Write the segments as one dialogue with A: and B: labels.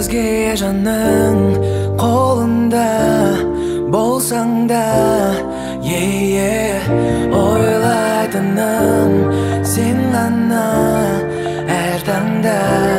A: өзгеге жаның қолында болсаң да ойлайтыным сен ғана әр таңда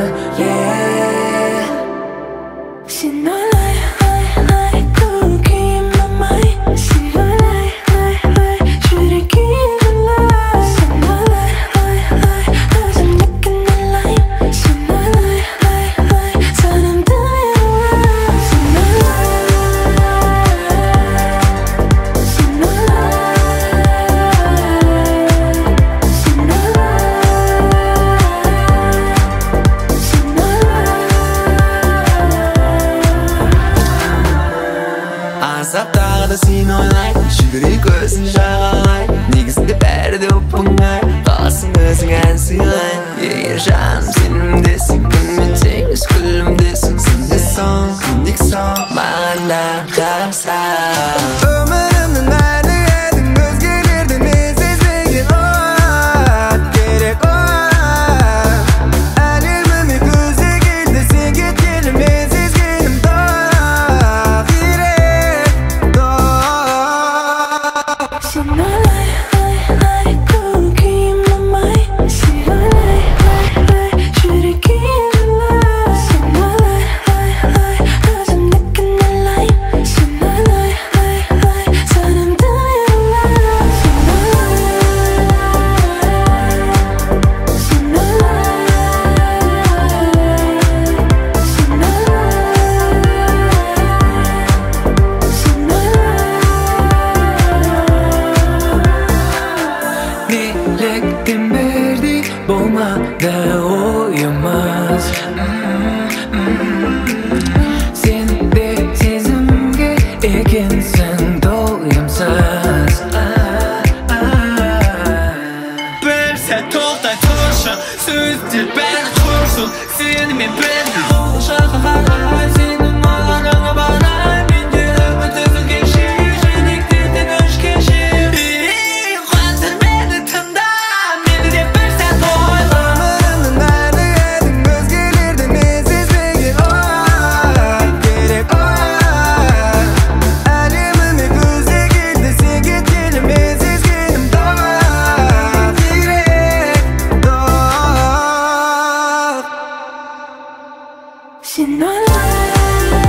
A: сен ойлай көкейім болмай сен ойлай жүрегім жылай сен ойлай өзімді кінәлаймын сен ойлай санамды ұялай сен
B: Азаптағы да сен ойлайды жүрек өзін жағалайды негізінде бәрі де оп-оңай қаласың өзің ән сыйлайын егер жаным сенімдесің күнмен теңіз күлімдесің сенде соң күндік соң маған да қараса өмірімнің мәні едің өзгелерді мен сезбеген керек әлеміме көзі келді сен кеткелі мен сезгенім
A: сен ойлай көкейім болмай сен ойлай жүрегім жылай сен ойлай өзімді кінәлаймын сен ойлай санамды ұялай сен Bilekten berdi болмады ойымыз Сен де сезімге екенсің тойымсыз
B: бір сәт тоқтай тұршы сөздер бәрі құрсын сенімен бірге болашаққа қарай сенің мағанаңа барай менде үміт үзілгенше жүректерден өшкенше қазір мені тыңда мені де бір сәт ойла өмірімнің мәні едің өзгелерді мен сезбеген керек әлеміме көзі келді сен кеткелі мен сезгенім
A: сен ойлай